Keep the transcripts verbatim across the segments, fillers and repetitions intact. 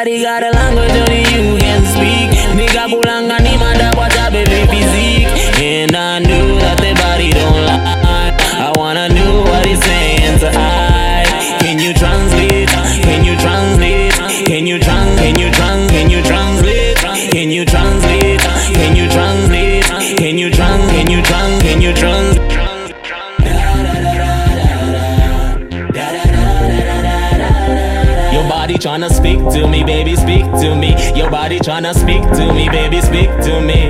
body got a language only you can speak. Nigga kulanga ni madabwata baby physique. And I knew that the body don't lie. I wanna know what he's saying to I. Can you translate? Can you translate? Can you trans? Can you trans? Can you translate? Can you translate? Can you translate? Can you trans? Can you trans? Can you trans? Your body tryna speak to me, baby, speak to me. Your body tryna speak to me, baby, speak to me.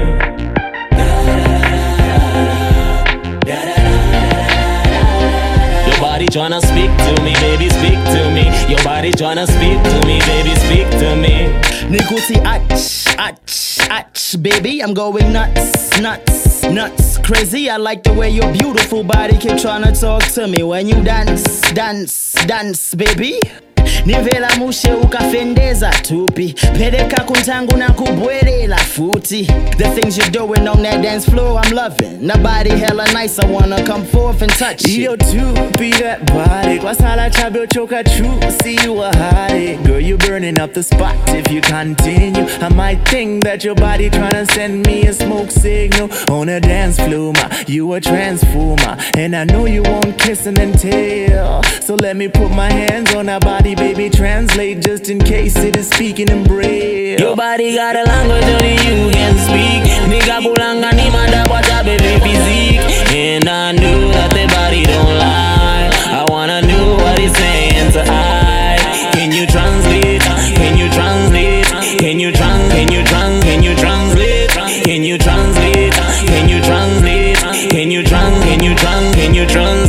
Your body tryna speak to me, baby, speak to me. Your body tryna speak to me, baby, speak to me. Nikuti ach, ach, ach, baby, I'm going nuts, nuts, nuts, crazy. I like the way your beautiful body keep tryna talk to me when you dance, dance, dance, baby. Nivela mushe ukafendeza tupi, peleka kuntangu na kubwelela futi. The things you're doing on that dance floor, I'm loving. The body hella nice, I wanna come forth and touch it. Yo tupi that body, kwa sala chabio choka true, see you a hottie. Girl, you burning up the spot if you continue. I might think that your body tryna send me a smoke signal on a dance floor, ma. You a transformer, and I know you won't kiss and then tell. So let me put my hands on that body, baby, translate just in case it is speaking in braille. Your body got a language only you can speak. Nigga kulanga ni madabwata baby physique. And I knew that the body don't lie. I wanna know what he's saying to I. Can you translate? Can you translate? Can you trans? Can you trans? Can you translate? Can you translate? Can you translate? Can you trans? Can you trans? Can you trans?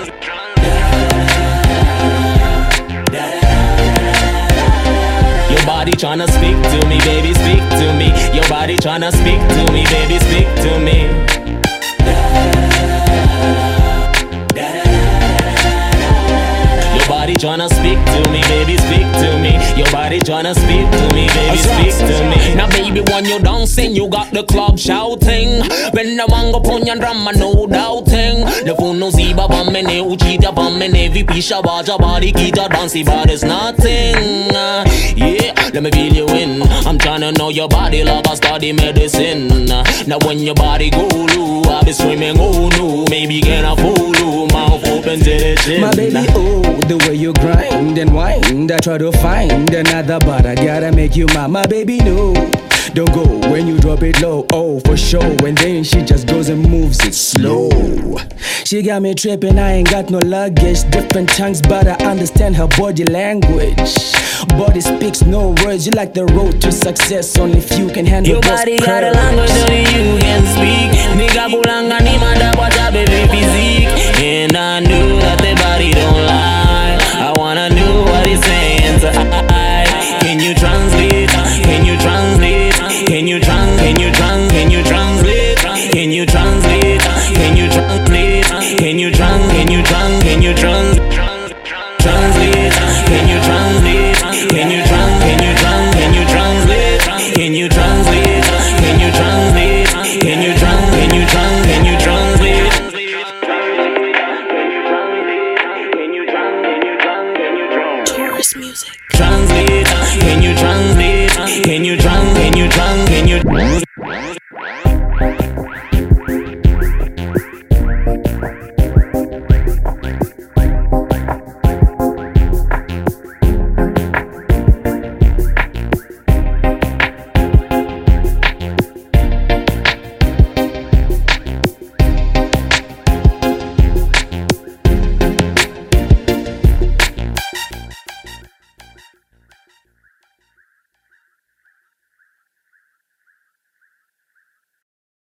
Your body tryna speak to me, baby, speak to me. Your body tryna speak to me, baby, speak to me. Your body tryna speak to me, baby, speak to me. Your body tryna speak to me, baby, speak to me. Now baby, when you dancing, you got the club shouting. When the mango pon your drama, no doubting. The phone no ziba bamene, uchita bamene, vipisha baja body kita dancey, but it's nothing. Uh, yeah, let me feel you in. I'm tryna know your body like I study medicine. Uh, now when your body go low, I be screaming oh no. Maybe can I follow, mouth open to the chin. My baby, oh, the way you grind and wind, I try to find another, but I gotta make you mine. My baby, no, don't go when you drop it low, oh, for sure. And then she just goes and moves it slow. She got me tripping, I ain't got no luggage. Different tongues, but I understand her body language. Body speaks no words, you like the road to success. Only if you can handle your those body curves. got a language only you can speak. Nigga kulanga ni madabwata baby physique. And I knew that the body don't lie. I wanna know what he's saying to I. Can you translate? Can you translate? Can you trans? Can you trans? Can you translate? Can you translate? Can you translate? Can you trans? Can you trans? Can you trans? Translate? Can you translate? Can you trans? Can you trans? Can you translate? Can you translate? Can you translate? Can you trans? Can you trans? Can you translate? Taurus music. Translate? Can you translate? Can you trans? Can you trans? Can you